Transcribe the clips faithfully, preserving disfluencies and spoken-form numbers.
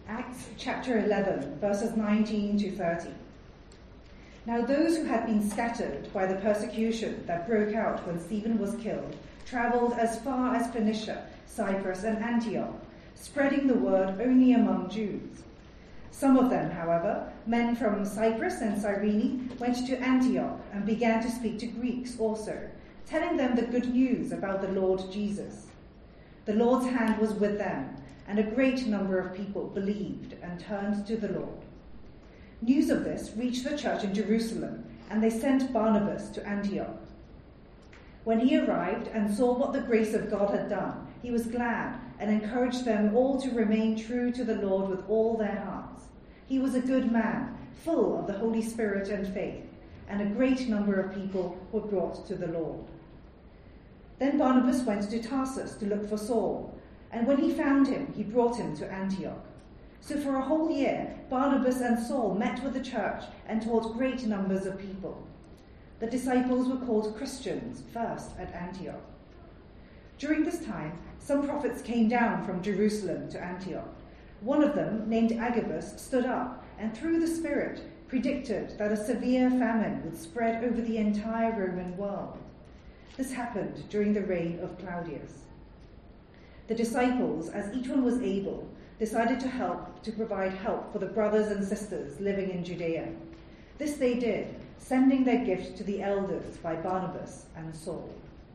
Acts chapter eleven, verses nineteen to thirty. Now those who had been scattered by the persecution that broke out when Stephen was killed travelled as far as Phoenicia, Cyprus, and Antioch, spreading the word only among Jews. Some of them, however, men from Cyprus and Cyrene, went to Antioch and began to speak to Greeks also, telling them the good news about the Lord Jesus. The Lord's hand was with them, and a great number of people believed and turned to the Lord. News of this reached the church in Jerusalem, and they sent Barnabas to Antioch. When he arrived and saw what the grace of God had done, he was glad and encouraged them all to remain true to the Lord with all their hearts. He was a good man, full of the Holy Spirit and faith, and a great number of people were brought to the Lord. Then Barnabas went to Tarsus to look for Saul, and when he found him, he brought him to Antioch. So for a whole year, Barnabas and Saul met with the church and taught great numbers of people. The disciples were called Christians first at Antioch. During this time, some prophets came down from Jerusalem to Antioch. One of them, named Agabus, stood up and through the Spirit predicted that a severe famine would spread over the entire Roman world. This happened during the reign of Claudius. The disciples, as each one was able, decided to help to provide help for the brothers and sisters living in Judea. This they did, sending their gift to the elders by Barnabas and Saul.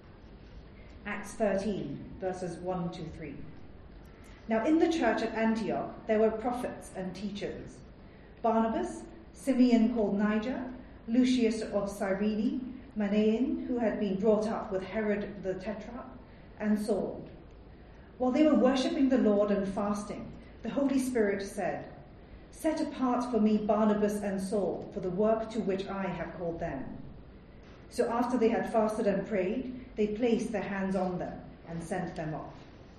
Acts thirteen, verses one to three. Now in the church at Antioch there were prophets and teachers: Barnabas, Simeon called Niger, Lucius of Cyrene, Manaen, who had been brought up with Herod the Tetrarch, and Saul. While they were worshipping the Lord and fasting, the Holy Spirit said, "Set apart for me Barnabas and Saul for the work to which I have called them." So after they had fasted and prayed, they placed their hands on them and sent them off.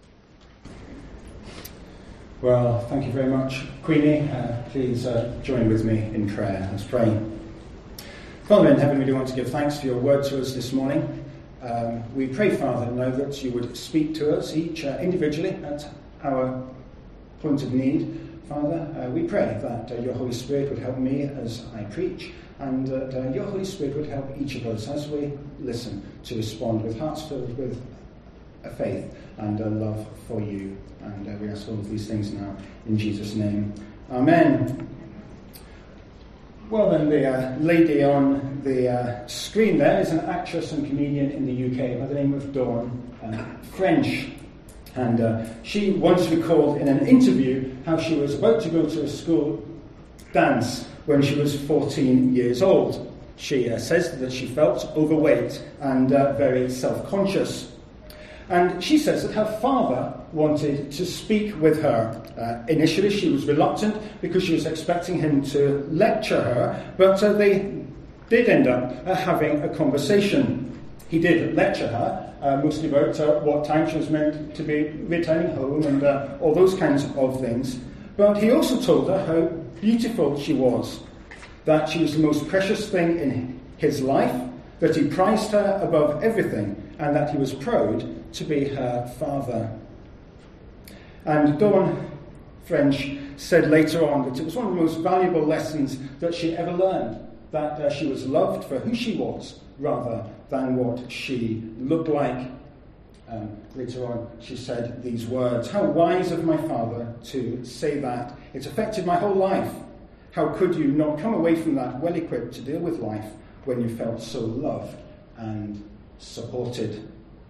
Well, thank you very much, Queenie. Uh, please uh, join with me in prayer. Let's pray. Father in heaven, we do want to give thanks for your word to us this morning. Um, we pray, Father, now that you would speak to us each uh, individually at our point of need. Father, uh, we pray that uh, your Holy Spirit would help me as I preach, and that uh, your Holy Spirit would help each of us as we listen to respond with hearts filled with a faith and a love for you. And uh, we ask all of these things now in Jesus' name. Amen. Well then, the uh, lady on the uh, screen there is an actress and comedian in the U K by the name of Dawn uh, French. And uh, she once recalled in an interview how she was about to go to a school dance when she was fourteen years old. She uh, says that she felt overweight and uh, very self-conscious. And she says that her father wanted to speak with her. Uh, initially, she was reluctant because she was expecting him to lecture her, but uh, they did end up uh, having a conversation. He did lecture her, uh, mostly about uh, what time she was meant to be returning home and uh, all those kinds of things. But he also told her how beautiful she was, that she was the most precious thing in his life, that he prized her above everything, and that he was proud to be her father. And Dawn French said later on that it was one of the most valuable lessons that she ever learned, that uh, she was loved for who she was rather than what she looked like. Um, later on she said these words: "How wise of my father to say that. It affected my whole life. How could you not come away from that well equipped to deal with life when you felt so loved and supported?"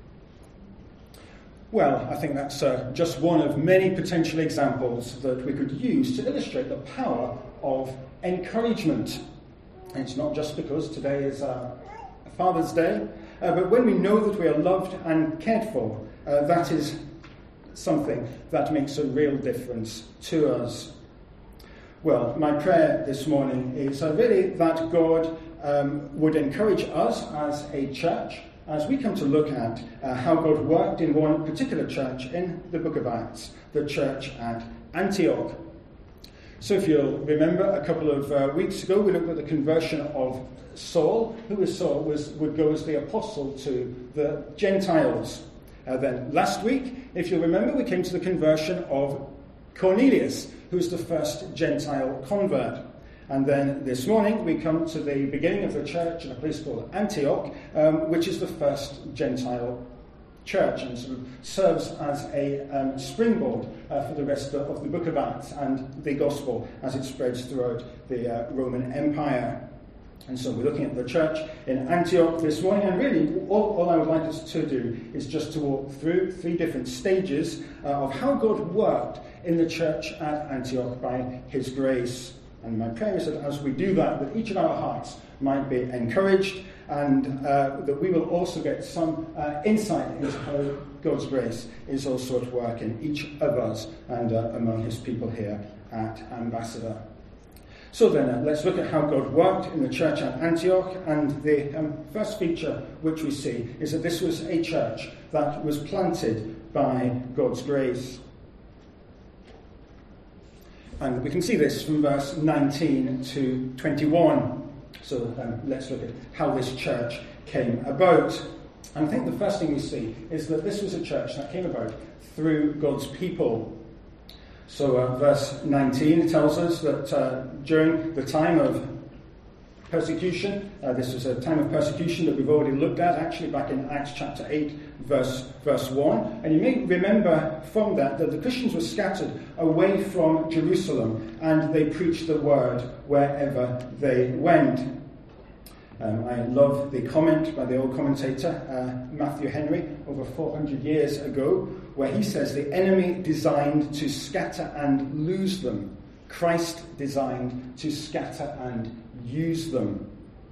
Well, I think that's uh, just one of many potential examples that we could use to illustrate the power of encouragement. And it's not just because today is uh, Father's Day, uh, but when we know that we are loved and cared for, uh, that is something that makes a real difference to us. Well, my prayer this morning is uh, really that God um, would encourage us as a church as we come to look at uh, how God worked in one particular church in the book of Acts, the church at Antioch. So if you'll remember, a couple of uh, weeks ago we looked at the conversion of Saul, who was Saul was, would go as the apostle to the Gentiles. Uh, then last week, if you'll remember, we came to the conversion of Cornelius, who's the first Gentile convert. And then this morning we come to the beginning of the church in a place called Antioch, um, which is the first Gentile church, and sort of serves as a um, springboard uh, for the rest of, of the book of Acts and the gospel as it spreads throughout the uh, Roman Empire. And so we're looking at the church in Antioch this morning, and really all, all I would like us to do is just to walk through three different stages uh, of how God worked in the church at Antioch by his grace. And my prayer is that as we do that, that each of our hearts might be encouraged, and uh, that we will also get some uh, insight into how God's grace is also at work in each of us and uh, among his people here at Ambassador. So then, uh, let's look at how God worked in the church at Antioch, and the um, first feature which we see is that this was a church that was planted by God's grace. And we can see this from verse nineteen to twenty-one. So um, let's look at how this church came about. And I think the first thing we see is that this was a church that came about through God's people. So uh, verse nineteen tells us that uh, during the time of persecution, uh, this was a time of persecution that we've already looked at, actually back in Acts chapter eight, verse, verse one. And you may remember from that that the Christians were scattered away from Jerusalem, and they preached the word wherever they went. Um, I love the comment by the old commentator, uh, Matthew Henry, over four hundred years ago, where he says, "The enemy designed to scatter and lose them. Christ designed to scatter and use them."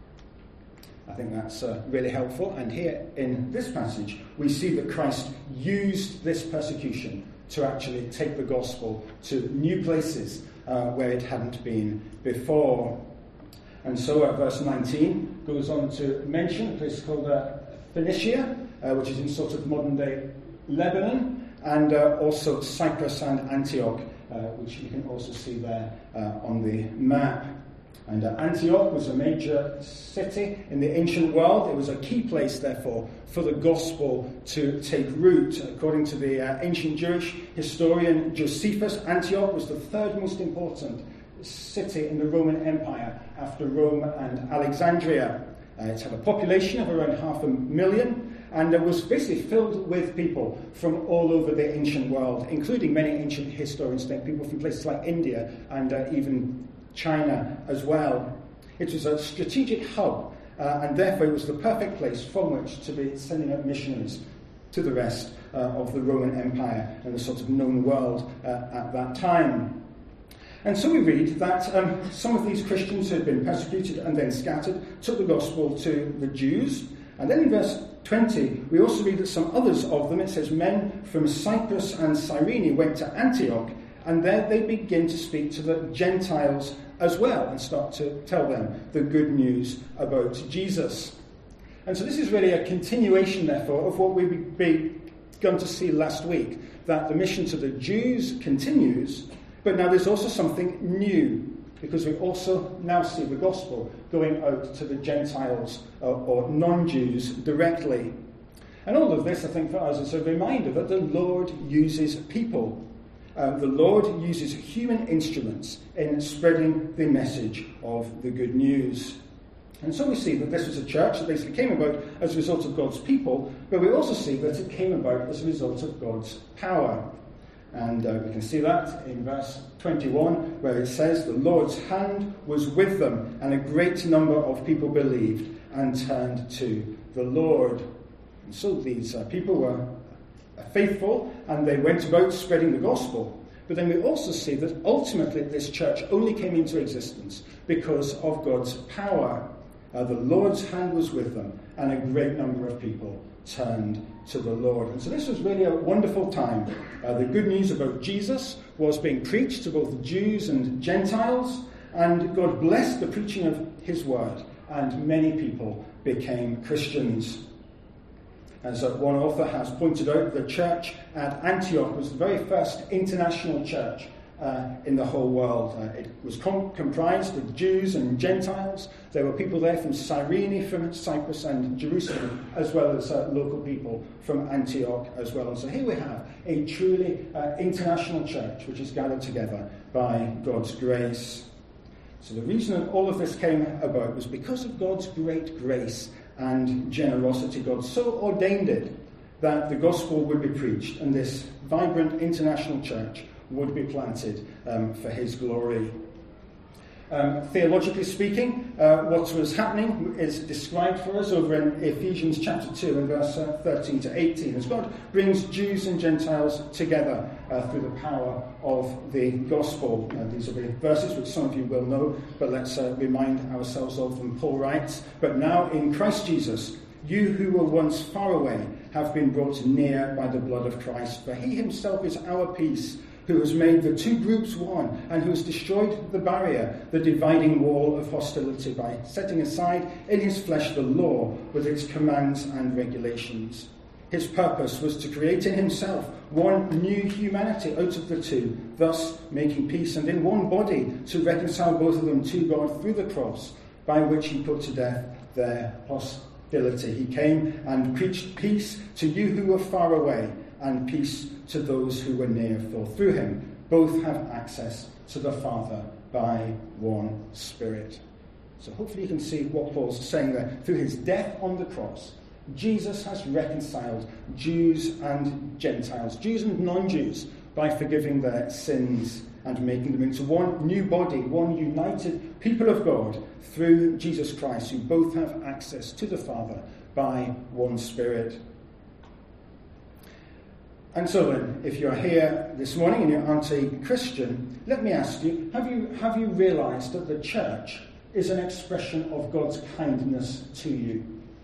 I think that's uh, really helpful. And here in this passage, we see that Christ used this persecution to actually take the gospel to new places uh, where it hadn't been before. And so uh, verse nineteen goes on to mention a place called uh, Phoenicia, uh, which is in sort of modern-day Lebanon, and uh, also Cyprus and Antioch, uh, which you can also see there uh, on the map. And uh, Antioch was a major city in the ancient world. It was a key place, therefore, for the gospel to take root. According to the uh, ancient Jewish historian Josephus, Antioch was the third most important city in the Roman Empire after Rome and Alexandria. Uh, it had a population of around half a million, and it was basically filled with people from all over the ancient world, including many ancient historians think people from places like India and uh, even China as well. It was a strategic hub, uh, and therefore it was the perfect place from which to be sending out missionaries to the rest uh, of the Roman Empire and the sort of known world uh, at that time. And so we read that um, some of these Christians who had been persecuted and then scattered took the gospel to the Jews. And then in verse twenty, we also read that some others of them, it says, men from Cyprus and Cyrene went to Antioch, and there they begin to speak to the Gentiles as well and start to tell them the good news about Jesus. And so this is really a continuation, therefore, of what we began to see last week, that the mission to the Jews continues, but now there's also something new, because we also now see the gospel going out to the Gentiles uh, or non-Jews directly. And all of this, I think, for us is a reminder that the Lord uses people. Uh, the Lord uses human instruments in spreading the message of the good news. And so we see that this was a church that basically came about as a result of God's people, but we also see that it came about as a result of God's power. And uh, we can see that in verse twenty-one, where it says, "The Lord's hand was with them, and a great number of people believed and turned to the Lord." And so these uh, people were faithful, and they went about spreading the gospel. But then we also see that ultimately this church only came into existence because of God's power. Uh, the Lord's hand was with them, and a great number of people turned to the Lord. And so this was really a wonderful time. Uh, the good news about Jesus was being preached to both Jews and Gentiles, and God blessed the preaching of his word, and many people became Christians. As one author has pointed out, the church at Antioch was the very first international church uh, in the whole world. Uh, it was com- comprised of Jews and Gentiles. There were people there from Cyrene, from Cyprus and Jerusalem, as well as uh, local people from Antioch as well. And so here we have a truly uh, international church which is gathered together by God's grace. So the reason that all of this came about was because of God's great grace and generosity. God so ordained it that the gospel would be preached and this vibrant international church would be planted um, for his glory. Um, theologically speaking, uh, what was happening is described for us over in Ephesians chapter two and verse uh, thirteen to eighteen, as God brings Jews and Gentiles together uh, through the power of the gospel. Uh, these will be verses which some of you will know, but let's uh, remind ourselves of them. Paul writes, "But now in Christ Jesus, you who were once far away have been brought near by the blood of Christ, for he himself is our peace, who has made the two groups one, and who has destroyed the barrier, the dividing wall of hostility, by setting aside in his flesh the law with its commands and regulations. His purpose was to create in himself one new humanity out of the two, thus making peace, and in one body to reconcile both of them to God through the cross, by which he put to death their hostility. He came and preached peace to you who were far away, and peace to those who were near, for through him both have access to the Father by one Spirit." So hopefully you can see what Paul's saying there. Through his death on the cross, Jesus has reconciled Jews and Gentiles, Jews and non-Jews, by forgiving their sins and making them into one new body, one united people of God through Jesus Christ, who both have access to the Father by one Spirit. And so then, if you're here this morning and you aren't a Christian, let me ask you, have you have you realised that the church is an expression of God's kindness to you?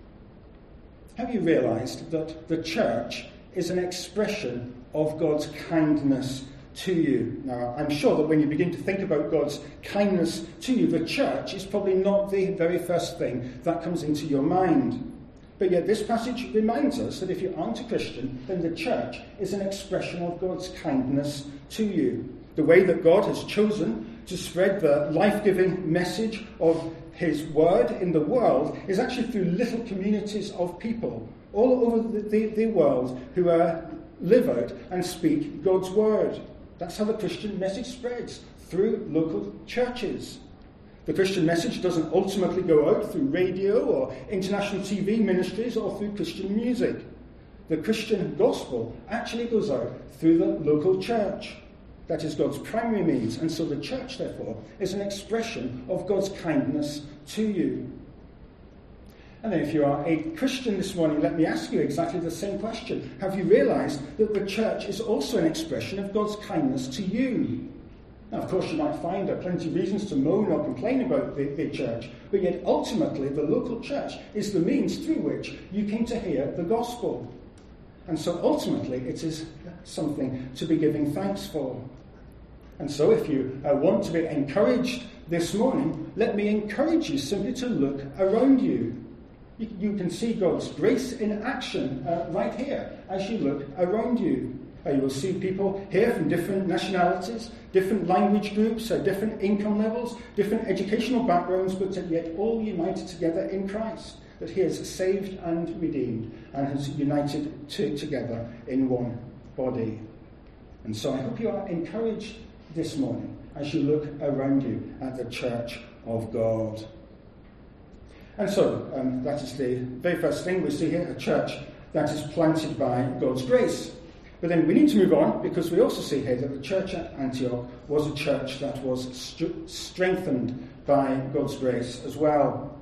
Have you realised that the church is an expression of God's kindness to you? Now, I'm sure that when you begin to think about God's kindness to you, the church is probably not the very first thing that comes into your mind. But yet this passage reminds us that if you aren't a Christian, then the church is an expression of God's kindness to you. The way that God has chosen to spread the life-giving message of his word in the world is actually through little communities of people all over the, the, the world who uh, live out and speak God's word. That's how the Christian message spreads, through local churches. The Christian message doesn't ultimately go out through radio or international T V ministries or through Christian music. The Christian gospel actually goes out through the local church. That is God's primary means. And so the church, therefore, is an expression of God's kindness to you. And then if you are a Christian this morning, let me ask you exactly the same question. Have you realised that the church is also an expression of God's kindness to you? Now, of course, you might find there are plenty of reasons to moan or complain about the, the church, but yet ultimately the local church is the means through which you came to hear the gospel. And so ultimately it is something to be giving thanks for. And so if you uh, want to be encouraged this morning, let me encourage you simply to look around you. You, you can see God's grace in action uh, right here as you look around you. Uh, you will see people here from different nationalities, different language groups, uh, different income levels, different educational backgrounds, but yet all united together in Christ, that he has saved and redeemed and has united to, together in one body. And so I hope you are encouraged this morning as you look around you at the church of God. And so um, that is the very first thing we see here, a church that is planted by God's grace. But then we need to move on, because we also see here that the church at Antioch was a church that was st- strengthened by God's grace as well.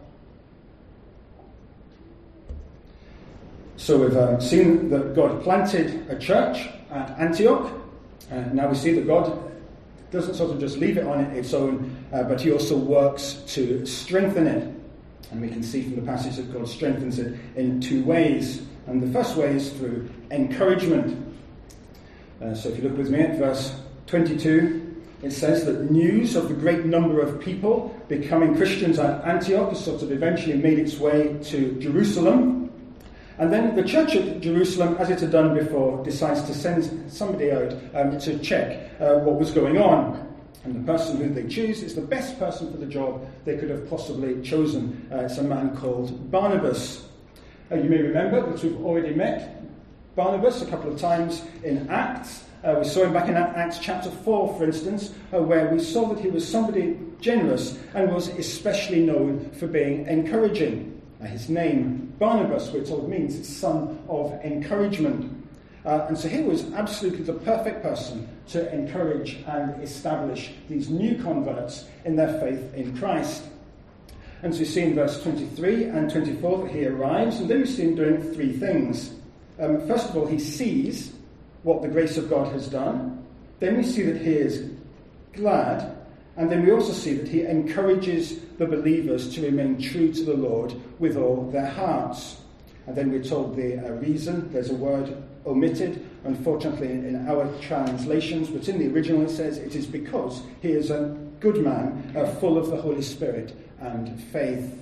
So we've uh, seen that God planted a church at Antioch, and now we see that God doesn't sort of just leave it on its own, uh, but he also works to strengthen it. And we can see from the passage that God strengthens it in two ways. And the first way is through encouragement. Uh, so if you look with me at verse twenty-two, it says that news of the great number of people becoming Christians at Antioch has sort of eventually made its way to Jerusalem. And then the church at Jerusalem, as it had done before, decides to send somebody out um, to check uh, what was going on. And the person who they choose is the best person for the job they could have possibly chosen. Uh, it's a man called Barnabas. Uh, you may remember that we've already met Barnabas a couple of times in Acts. Uh, we saw him back in Acts chapter four, for instance, uh, where we saw that he was somebody generous and was especially known for being encouraging. Uh, his name, Barnabas, we're told, means son of encouragement. Uh, and so he was absolutely the perfect person to encourage and establish these new converts in their faith in Christ. And so we see in verse twenty-three and twenty-four that he arrives, and then we see him doing three things. Um, first of all, he sees what the grace of God has done. Then we see that he is glad. And then we also see that he encourages the believers to remain true to the Lord with all their hearts. And then we're told the uh, reason. There's a word omitted, unfortunately, in, in our translations, but in the original it says it is because he is a good man, uh, full of the Holy Spirit and faith.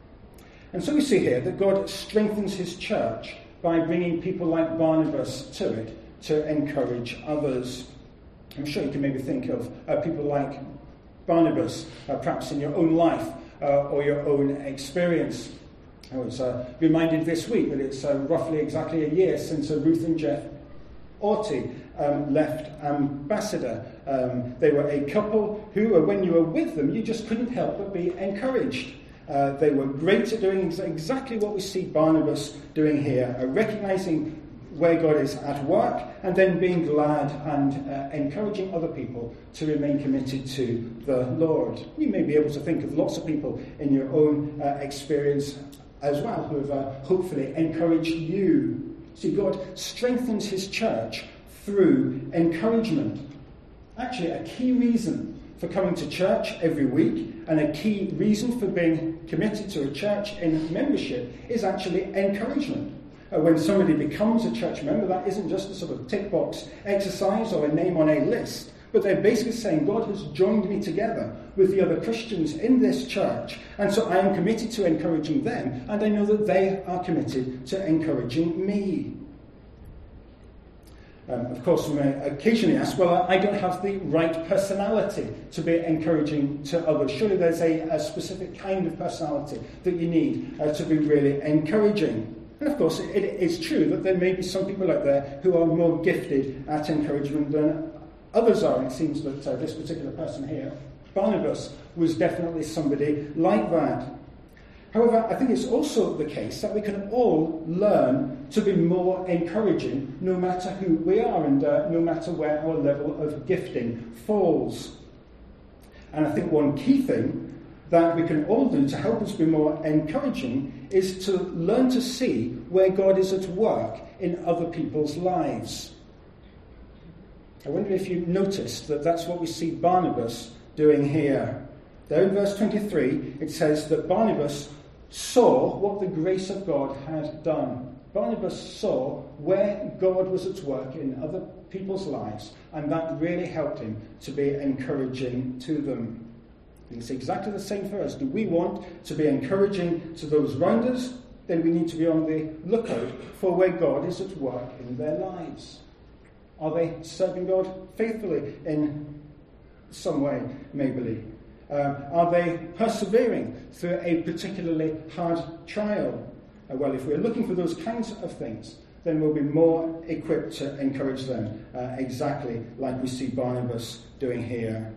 And so we see here that God strengthens his church by bringing people like Barnabas to it to encourage others. I'm sure you can maybe think of uh, people like Barnabas, uh, perhaps in your own life uh, or your own experience. I was uh, reminded this week that it's uh, roughly exactly a year since uh, Ruth and Jeff Orty um, left Ambassador. Um, they were a couple who, uh, when you were with them, you just couldn't help but be encouraged. Uh, they were great at doing ex- exactly what we see Barnabas doing here, uh, recognizing where God is at work, and then being glad and uh, encouraging other people to remain committed to the Lord. You may be able to think of lots of people in your own uh, experience as well who have uh, hopefully encouraged you. See, God strengthens his church through encouragement. Actually, a key reason for coming to church every week and a key reason for being committed to a church in membership is actually encouragement. When somebody becomes a church member, that isn't just a sort of tick box exercise or a name on a list, but they're basically saying, God has joined me together with the other Christians in this church, and so I am committed to encouraging them, and I know that they are committed to encouraging me. Um, of course, we may occasionally ask, well, I don't have the right personality to be encouraging to others. Surely there's a, a specific kind of personality that you need uh, to be really encouraging. And of course, it is true that there may be some people out there who are more gifted at encouragement than others are. It seems that uh, this particular person here, Barnabas, was definitely somebody like that. However, I think it's also the case that we can all learn to be more encouraging no matter who we are and uh, no matter where our level of gifting falls. And I think one key thing that we can all do to help us be more encouraging is to learn to see where God is at work in other people's lives. I wonder if you noticed that that's what we see Barnabas doing here. There in verse twenty-three, it says that Barnabas saw what the grace of God had done. Barnabas saw where God was at work in other people's lives, and that really helped him to be encouraging to them. And it's exactly the same for us. Do we want to be encouraging to those around us? Then we need to be on the lookout for where God is at work in their lives. Are they serving God faithfully in some way, maybe? Uh, are they persevering through a particularly hard trial? Uh, well, if we're looking for those kinds of things, then we'll be more equipped to encourage them, uh, exactly like we see Barnabas doing here.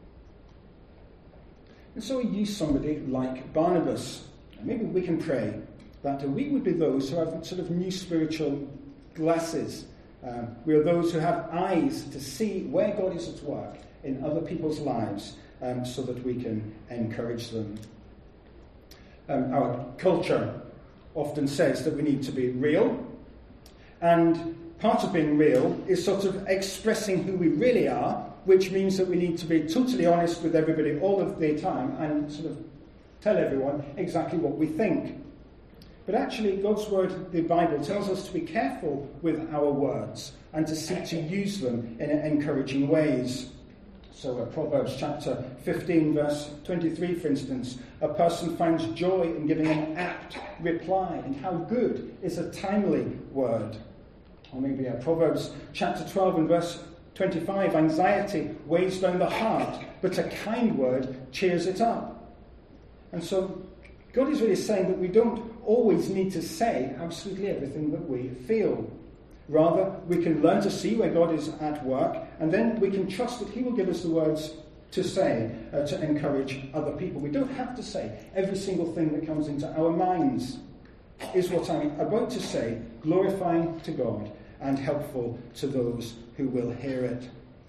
And so we use somebody like Barnabas. Maybe we can pray that we would be those who have sort of new spiritual glasses. Um, we are those who have eyes to see where God is at work in other people's lives, um, so that we can encourage them. Um, our culture often says that we need to be real, and part of being real is sort of expressing who we really are, which means that we need to be totally honest with everybody all of the time and sort of tell everyone exactly what we think. But actually, God's word, the Bible, tells us to be careful with our words and to seek to use them in encouraging ways. So uh, Proverbs chapter fifteen, verse twenty-three, for instance, a person finds joy in giving an apt reply, and how good is a timely word. Or maybe uh, Proverbs chapter twelve and verse twenty-five, anxiety weighs down the heart, but a kind word cheers it up. And so God is really saying that we don't always need to say absolutely everything that we feel. Rather, we can learn to see where God is at work, and then we can trust that he will give us the words to say, uh, to encourage other people. We don't have to say every single thing that comes into our minds. Is what I'm about to say glorifying to God and helpful to those who will hear it?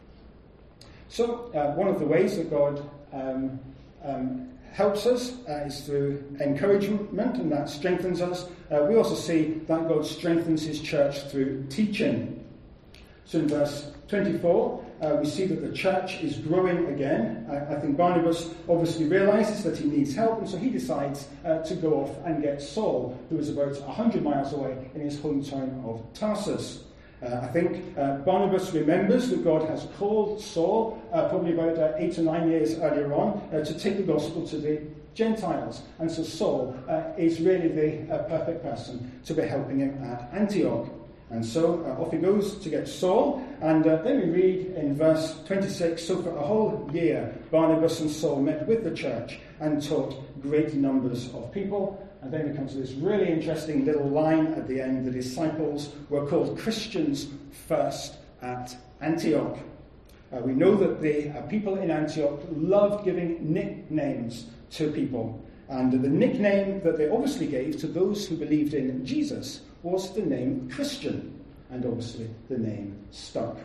So, uh, one of the ways that God um, um, helps us uh, is through encouragement, and that strengthens us. Uh, we also see that God strengthens his church through teaching. So in verse twenty-four, uh, we see that the church is growing again. Uh, I think Barnabas obviously realizes that he needs help, and so he decides uh, to go off and get Saul, who is about one hundred miles away in his hometown of Tarsus. Uh, I think uh, Barnabas remembers that God has called Saul, uh, probably about uh, eight or nine years earlier on, uh, to take the gospel to the Gentiles. And so Saul uh, is really the uh, perfect person to be helping him at Antioch. And so uh, off he goes to get Saul. And uh, then we read in verse twenty-six, so for a whole year Barnabas and Saul met with the church and taught great numbers of people. And then we come to this really interesting little line at the end. The disciples were called Christians first at Antioch. Uh, we know that the uh, people in Antioch loved giving nicknames to people. And the nickname that they obviously gave to those who believed in Jesus was the name Christian. And obviously the name stuck.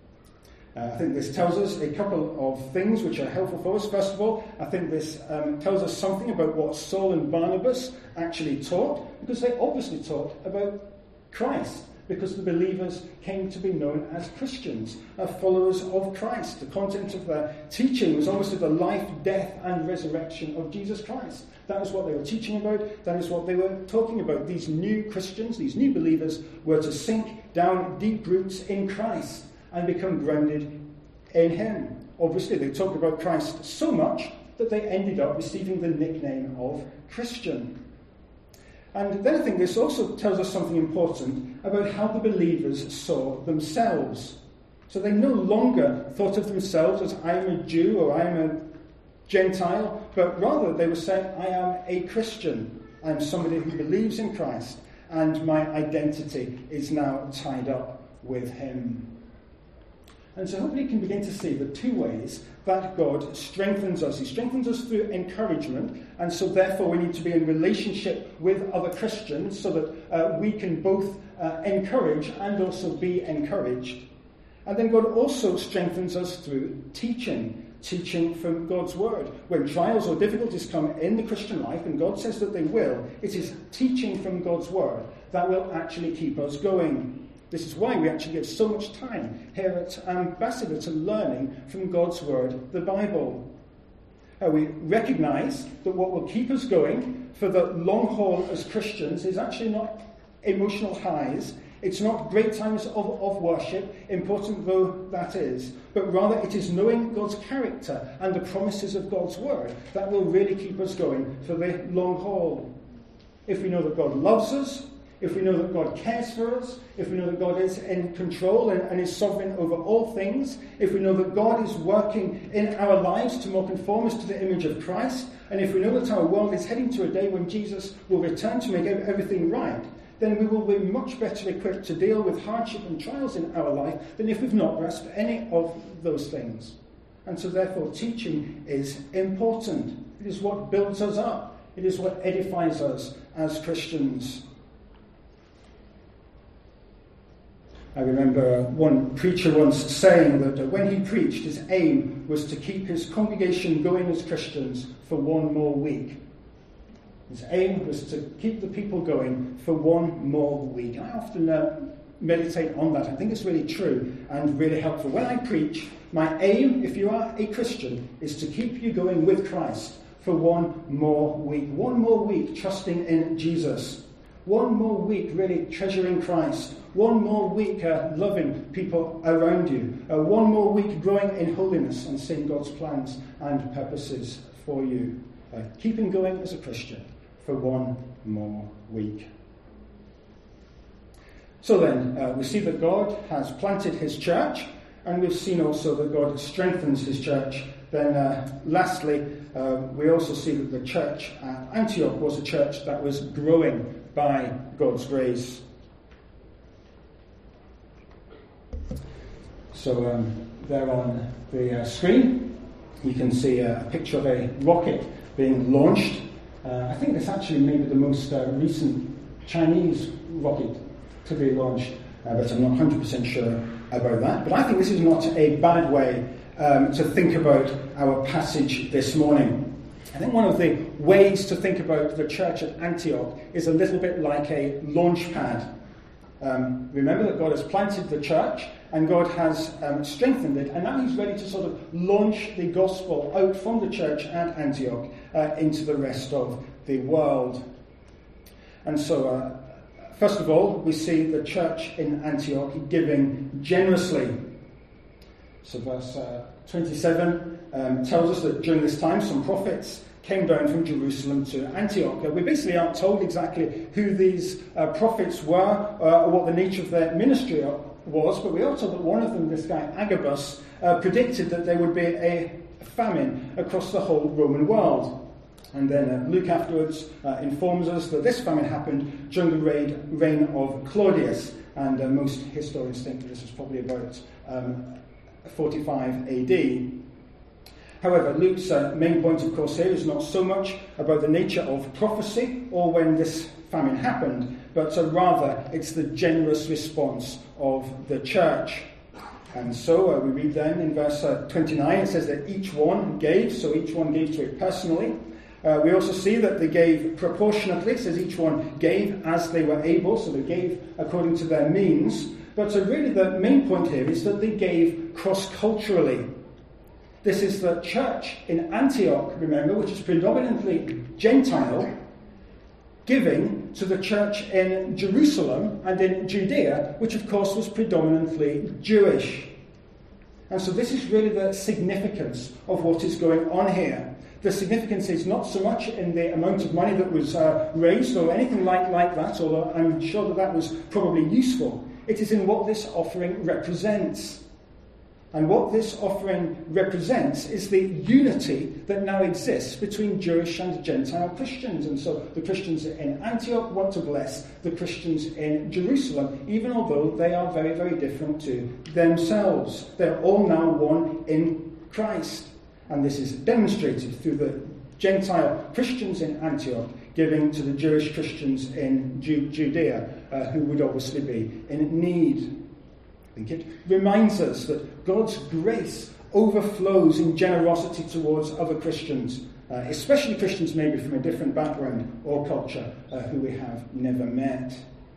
Uh, I think this tells us a couple of things which are helpful for us. First of all, I think this um, tells us something about what Saul and Barnabas actually taught, because they obviously taught about Christ, because the believers came to be known as Christians, uh, followers of Christ. The content of their teaching was obviously the life, death, and resurrection of Jesus Christ. That is what they were teaching about. That is what they were talking about. These new Christians, these new believers, were to sink down deep roots in Christ and become grounded in him. Obviously, they talked about Christ so much that they ended up receiving the nickname of Christian. And then I think this also tells us something important about how the believers saw themselves. So they no longer thought of themselves as, I am a Jew or I am a Gentile, but rather they were saying, I am a Christian. I am somebody who believes in Christ, and my identity is now tied up with him. And so hopefully you can begin to see the two ways that God strengthens us. He strengthens us through encouragement, and so therefore we need to be in relationship with other Christians so that uh, we can both uh, encourage and also be encouraged. And then God also strengthens us through teaching, teaching from God's word. When trials or difficulties come in the Christian life, and God says that they will, it is teaching from God's word that will actually keep us going. This is why we actually give so much time here at Ambassador to learning from God's Word, the Bible. Uh, we recognise that what will keep us going for the long haul as Christians is actually not emotional highs. It's not great times of, of worship, important though that is, but rather it is knowing God's character and the promises of God's Word that will really keep us going for the long haul. If we know that God loves us, if we know that God cares for us, if we know that God is in control and, and is sovereign over all things, if we know that God is working in our lives to more conform us to the image of Christ, and if we know that our world is heading to a day when Jesus will return to make everything right, then we will be much better equipped to deal with hardship and trials in our life than if we've not grasped any of those things. And so therefore teaching is important. It is what builds us up. It is what edifies us as Christians. I remember one preacher once saying that when he preached, his aim was to keep his congregation going as Christians for one more week. His aim was to keep the people going for one more week. I often uh, meditate on that. I think it's really true and really helpful. When I preach, my aim, if you are a Christian, is to keep you going with Christ for one more week. One more week trusting in Jesus. one more week really treasuring Christ, one more week uh, loving people around you, uh, one more week growing in holiness and seeing God's plans and purposes for you. Uh, keeping going as a Christian for one more week. So then, uh, we see that God has planted his church, and we've seen also that God strengthens his church. Then uh, lastly, uh, we also see that the church at Antioch was a church that was growing by God's grace. So um, there on the uh, screen, you can see a picture of a rocket being launched. Uh, I think it's actually maybe the most uh, recent Chinese rocket to be launched, uh, but I'm not one hundred percent sure about that. But I think this is not a bad way um, to think about our passage this morning. I think one of the ways to think about the church at Antioch is a little bit like a launch pad. Um, remember that God has planted the church and God has um, strengthened it, and now he's ready to sort of launch the gospel out from the church at Antioch uh, into the rest of the world. And so, uh, first of all, we see the church in Antioch giving generously. So verse uh, twenty-seven um, tells us that during this time some prophets came down from Jerusalem to Antioch. Uh, we basically aren't told exactly who these uh, prophets were uh, or what the nature of their ministry was, but we are told that one of them, this guy Agabus, uh, predicted that there would be a famine across the whole Roman world. And then uh, Luke afterwards uh, informs us that this famine happened during the reign, reign of Claudius, and uh, most historians think that this was probably about um, forty-five A D. However, Luke's uh, main point, of course, here is not so much about the nature of prophecy or when this famine happened, but uh, rather it's the generous response of the church. And so uh, we read then in verse uh, twenty-nine, it says that each one gave, so each one gave to it personally. Uh, we also see that they gave proportionately, it says each one gave as they were able, so they gave according to their means. But so really the main point here is that they gave cross-culturally. This is the church in Antioch, remember, which is predominantly Gentile, giving to the church in Jerusalem and in Judea, which of course was predominantly Jewish. And so this is really the significance of what is going on here. The significance is not so much in the amount of money that was uh, raised or anything like, like that, although I'm sure that that was probably useful. It is in what this offering represents. And what this offering represents is the unity that now exists between Jewish and Gentile Christians. And so the Christians in Antioch want to bless the Christians in Jerusalem, even although they are very, very different to themselves. They're all now one in Christ. And this is demonstrated through the Gentile Christians in Antioch giving to the Jewish Christians in Ju- Judea, uh, who would obviously be in need. I think it reminds us that God's grace overflows in generosity towards other Christians, uh, especially Christians maybe from a different background or culture uh, who we have never met.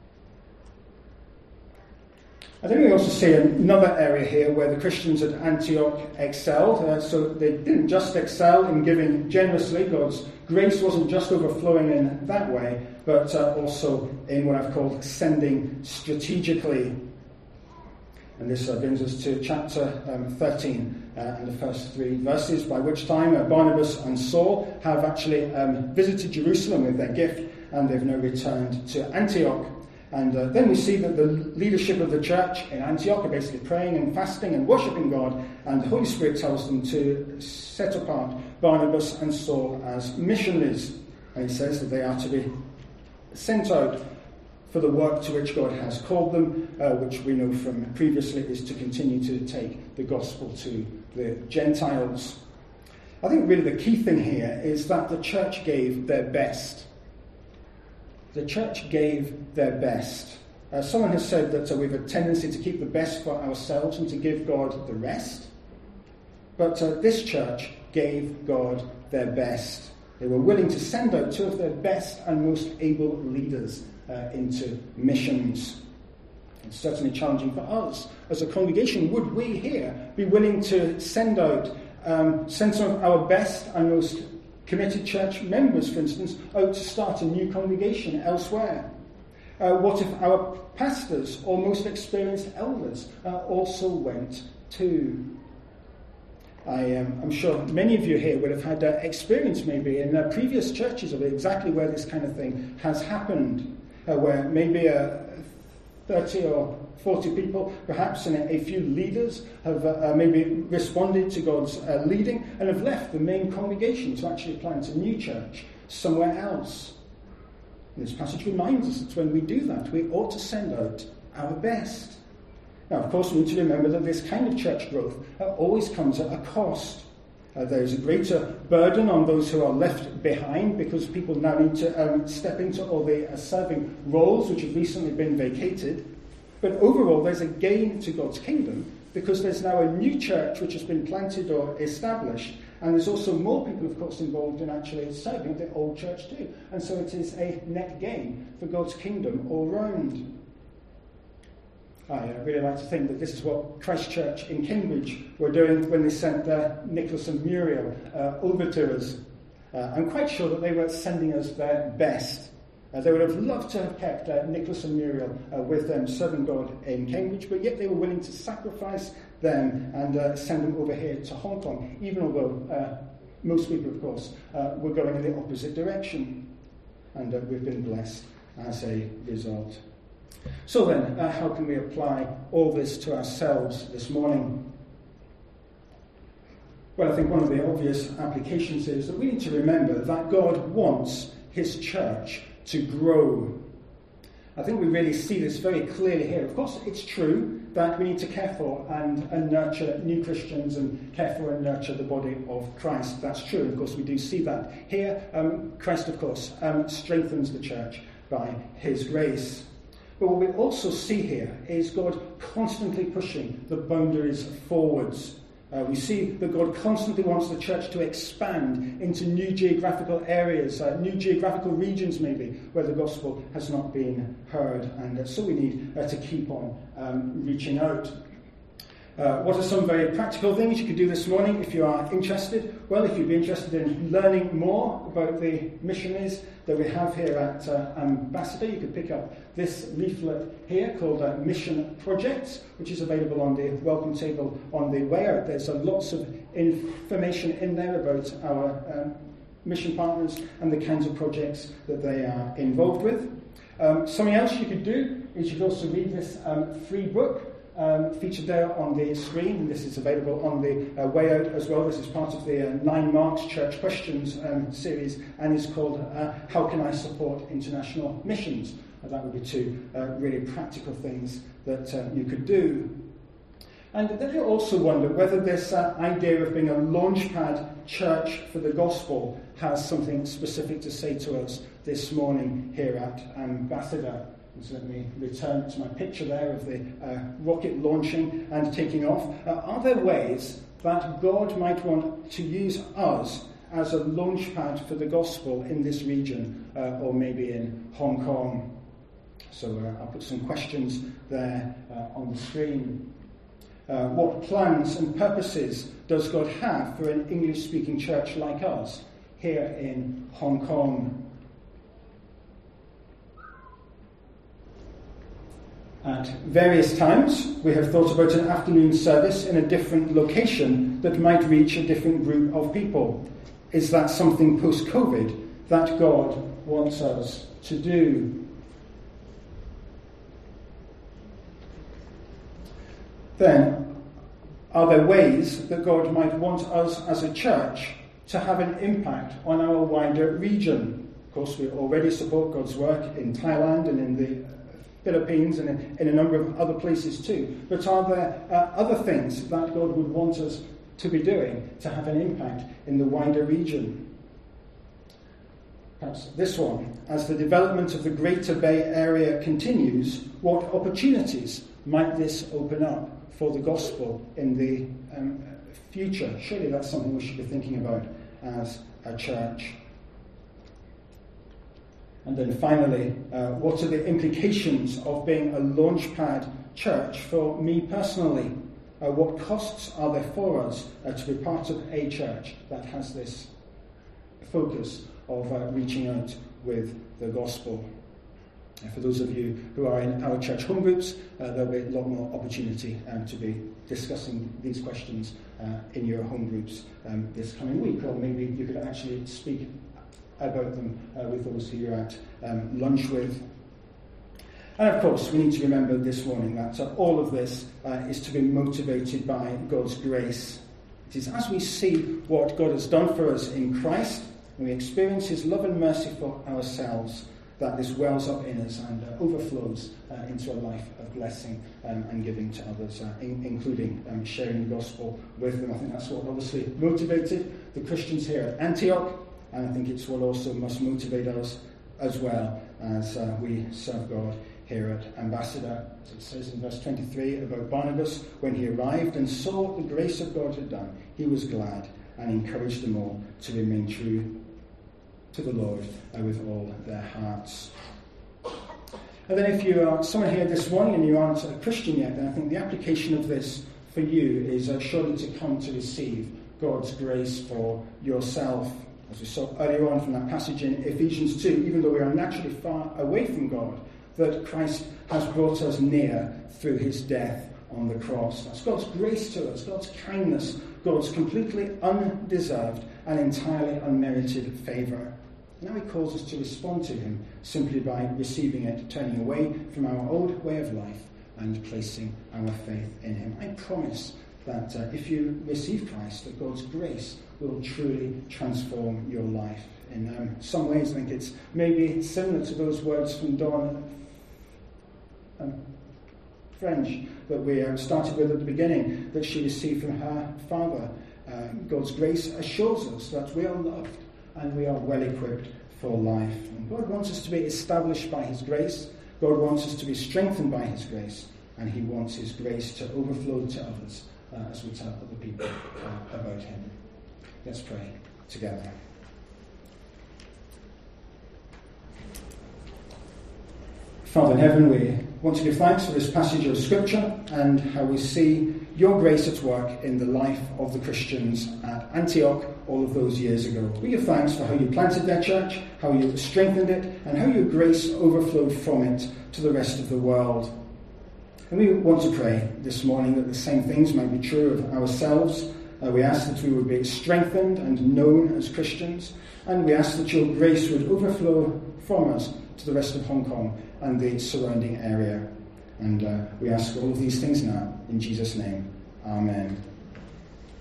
I think we also see another area here where the Christians at Antioch excelled. Uh, so they didn't just excel in giving generously. God's grace wasn't just overflowing in that way, but uh, also in what I've called sending strategically. And this uh, brings us to chapter um, thirteen uh, and the first three verses, by which time uh, Barnabas and Saul have actually um, visited Jerusalem with their gift, and they've now returned to Antioch. And uh, then we see that the leadership of the church in Antioch are basically praying and fasting and worshipping God, and the Holy Spirit tells them to set apart Barnabas and Saul as missionaries. And he says that they are to be sent out for the work to which God has called them, uh, which we know from previously is to continue to take the gospel to the Gentiles. I think really the key thing here is that the church gave their best. The church gave their best. Uh, someone has said that uh, we have a tendency to keep the best for ourselves and to give God the rest. But uh, this church gave God their best. They were willing to send out two of their best and most able leaders uh, into missions. It's certainly challenging for us as a congregation. Would we here be willing to send out, um, send some of our best and most committed church members, for instance, out to start a new congregation elsewhere? Uh, what if our pastors or most experienced elders uh, also went too? I, um, I'm sure many of you here would have had uh, experience maybe in uh, previous churches of exactly where this kind of thing has happened, uh, where maybe uh, thirty or forty people, perhaps, and a, a few leaders have uh, uh, maybe responded to God's uh, leading and have left the main congregation to actually plant a new church somewhere else. And this passage reminds us that when we do that, we ought to send out our best. Now, of course, we need to remember that this kind of church growth uh, always comes at a cost. Uh, there is a greater burden on those who are left behind because people now need to um, step into all the uh, serving roles which have recently been vacated. But overall, there's a gain to God's kingdom because there's now a new church which has been planted or established, and there's also more people, of course, involved in actually serving the old church too. And so it is a net gain for God's kingdom all round. I uh, really like to think that this is what Christ Church in Cambridge were doing when they sent uh, Nicholas and Muriel uh, over to us. Uh, I'm quite sure that they were sending us their best. Uh, they would have loved to have kept uh, Nicholas and Muriel uh, with them serving God in Cambridge, but yet they were willing to sacrifice them and uh, send them over here to Hong Kong, even although uh, most people, of course, uh, were going in the opposite direction. And uh, we've been blessed as a result. So then, uh, how can we apply all this to ourselves this morning? Well, I think one of the obvious applications is that we need to remember that God wants his church to grow. I think we really see this very clearly here. Of course, it's true that we need to care for and, and nurture new Christians and care for and nurture the body of Christ. That's true. Of course, we do see that here. Um, Christ, of course, um, strengthens the church by his grace. But what we also see here is God constantly pushing the boundaries forwards. Uh, we see that God constantly wants the church to expand into new geographical areas, uh, new geographical regions maybe, where the gospel has not been heard. And uh, so we need uh, to keep on um, reaching out. Uh, what are some very practical things you could do this morning if you are interested? Well, if you'd be interested in learning more about the missionaries that we have here at uh, Ambassador, you could pick up this leaflet here called uh, Mission Projects, which is available on the welcome table on the way out. There's uh, lots of information in there about our um, mission partners and the kinds of projects that they are involved with. Um, something else you could do is you could also read this um, free book Um, featured there on the screen. This is available on the uh, way out as well. This is part of the uh, Nine Marks Church Questions um, series and is called uh, How Can I Support International Missions? Uh, that would be two uh, really practical things that uh, you could do. And then you also wonder whether this uh, idea of being a launchpad church for the gospel has something specific to say to us this morning here at Ambassador. So let me return to my picture there of the uh, rocket launching and taking off. Uh, are there ways that God might want to use us as a launchpad for the gospel in this region, uh, or maybe in Hong Kong? So uh, I'll put some questions there uh, on the screen. Uh, what plans and purposes does God have for an English-speaking church like us here in Hong Kong? At various times, we have thought about an afternoon service in a different location that might reach a different group of people. Is that something post-COVID that God wants us to do? Then, are there ways that God might want us as a church to have an impact on our wider region? Of course, we already support God's work in Thailand and in the Philippines and in, in a number of other places too. But are there uh, other things that God would want us to be doing to have an impact in the wider region? Perhaps this one. As the development of the Greater Bay Area continues, what opportunities might this open up for the gospel in the um, future? Surely that's something we should be thinking about as a church. And then finally, uh, what are the implications of being a launchpad church for me personally? Uh, what costs are there for us uh, to be part of a church that has this focus of uh, reaching out with the gospel? For those of you who are in our church home groups, uh, there'll be a lot more opportunity um, to be discussing these questions uh, in your home groups um, this coming week, or maybe you could actually speak about them uh, with those who you're at um, lunch with. And of course, we need to remember this morning that uh, all of this uh, is to be motivated by God's grace. It is as we see what God has done for us in Christ, and we experience his love and mercy for ourselves, that this wells up in us and uh, overflows uh, into a life of blessing um, and giving to others, uh, in, including um, sharing the gospel with them. I think that's what obviously motivated the Christians here at Antioch, and I think it's what also must motivate us as well as uh, we serve God here at Ambassador. As it says in verse twenty-three about Barnabas, when he arrived and saw what the grace of God had done, he was glad and encouraged them all to remain true to the Lord uh, with all their hearts. And then if you are someone here this morning and you aren't a Christian yet, then I think the application of this for you is uh, surely to come to receive God's grace for yourself. As we saw earlier on from that passage in Ephesians two, even though we are naturally far away from God, that Christ has brought us near through his death on the cross. That's God's grace to us, God's kindness, God's completely undeserved and entirely unmerited favour. Now he calls us to respond to him simply by receiving it, turning away from our old way of life and placing our faith in him. I promise that uh, if you receive Christ, that God's grace will truly transform your life. In um, some ways, I think it's maybe similar to those words from Dawn um, French that we um, started with at the beginning, that she received from her father. Uh, God's grace assures us that we are loved and we are well equipped for life. And God wants us to be established by his grace. God wants us to be strengthened by his grace. And he wants his grace to overflow to others uh, as we tell other people uh, about him. Let's pray together. Father in heaven, we want to give thanks for this passage of Scripture and how we see your grace at work in the life of the Christians at Antioch all of those years ago. We give thanks for how you planted their church, how you strengthened it, and how your grace overflowed from it to the rest of the world. And we want to pray this morning that the same things might be true of ourselves. Uh, we ask that we would be strengthened and known as Christians, and we ask that your grace would overflow from us to the rest of Hong Kong and the surrounding area. And uh, we ask all of these things now in Jesus' name. Amen.